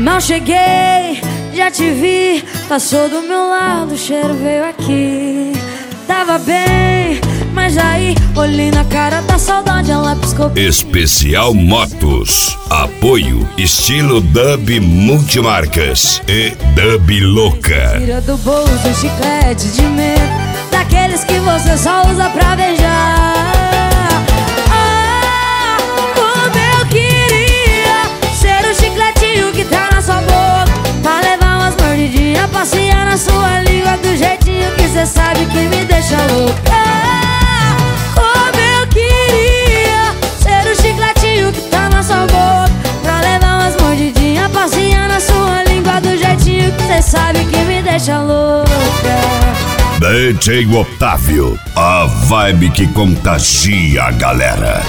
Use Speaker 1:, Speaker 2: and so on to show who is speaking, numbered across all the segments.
Speaker 1: Mal cheguei, já te vi, passou do meu lado, o cheiro veio aqui. Tava bem, mas aí olhei na cara da saudade, ela piscou.
Speaker 2: Especial Motos. Apoio estilo Dub Multimarcas e Dub Louca.
Speaker 1: Tira do bolso um chiclete de medo, daqueles que você só usa pra beijar. Ah, como eu queria ser o chicletinho que tá na sua boca, pra levar umas mordidinhas, passear na sua língua do jeitinho que cê sabe que me deixa louca. Como eu queria ser o chicletinho que tá na sua boca, pra levar umas mordidinhas, passear na sua língua do jeitinho que cê sabe que me deixa louca.
Speaker 2: DJ Otávio, a vibe que contagia a galera.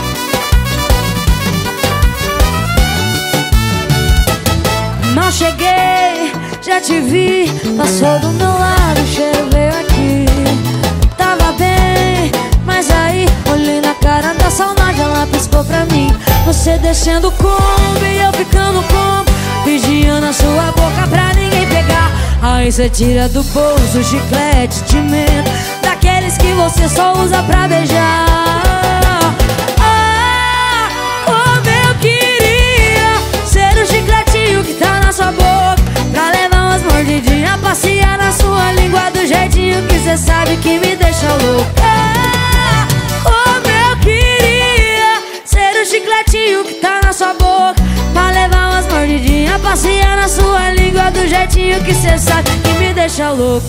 Speaker 1: Mal cheguei, já te vi, passou do meu lado, o cheiro veio aqui. Tava bem, mas aí olhei na cara da saudade, ela piscou pra mim. Você descendo como e eu ficando como, vigiando a sua boca pra ninguém pegar. Aí cê tira do bolso o chiclete de menta, daqueles que você só usa pra beijar. Ah, como eu queria ser o chicletinho que tá na sua boca, pra levar umas mordidinhas, passear na sua língua do jeitinho que cê sabe que me deixa louca. Como eu queria ser o chicletinho que tá na sua boca, pra levar umas mordidinhas, passear na sua língua do jeitinho que cê sabe que me deixa louca.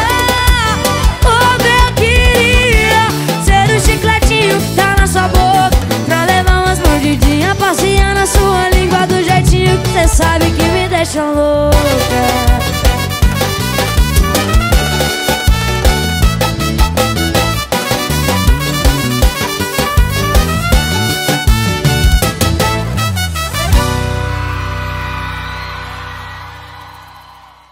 Speaker 1: Como eu queria ser o chicletinho que tá na sua boca, pra levar umas mordidinhas, passear na sua língua do jeitinho que cê sabe que me deixa louca.